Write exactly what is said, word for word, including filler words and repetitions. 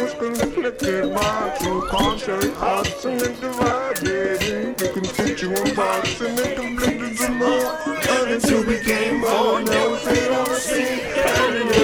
was conflicted by two contrary hearts, and it divided into constituent parts, and it conflicted some more, and until we came more, now we fade on the sea, and